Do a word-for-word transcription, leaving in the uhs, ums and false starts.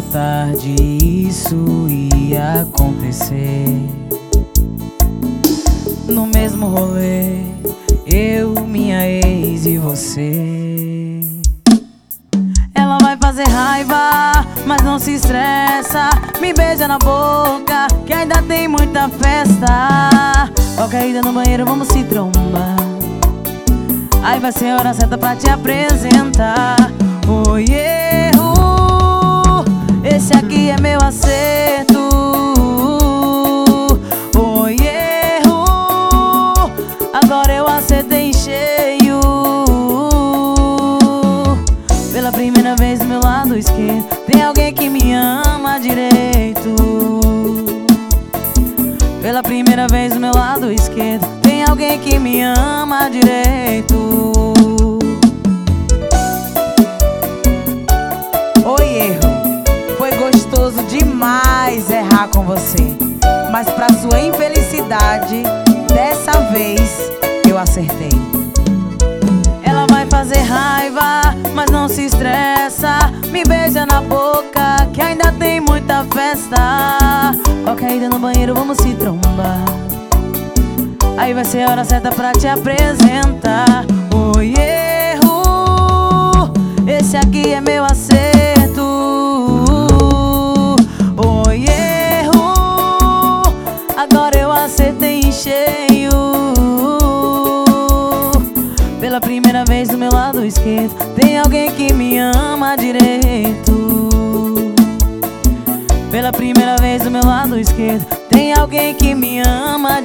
ou tarde isso ia acontecer. No mesmo rolê, eu, minha ex e você. Ela vai fazer raiva, mas não se estressa. Me beija na boca, que ainda tem muita festa. Qualquer ida no banheiro, vamos se trombar. Aí vai ser a hora certa pra te apresentar. Oi, erro, esse aqui é meu acerto. Oi, erro, agora eu acertei em cheio. Pela primeira vez do meu lado esquerdo tem alguém que me ama direito. Pela primeira vez do meu lado esquerdo tem alguém que me ama direito. Oi, erro, foi gostoso demais errar com você, mas pra sua infelicidade, dessa vez eu acertei. Ela vai fazer raiva, mas não se estressa. Me beija na boca, que ainda tem muita festa. Qualquer ida no banheiro, vamos se trombar. Aí vai ser a hora certa pra te apresentar. Oi, erro, esse aqui é meu acerto. Oi, erro, agora eu acertei em cheio. Pela primeira vez do meu lado esquerdo tem alguém que me ama direito. Pela primeira vez do meu lado esquerdo tem alguém que me ama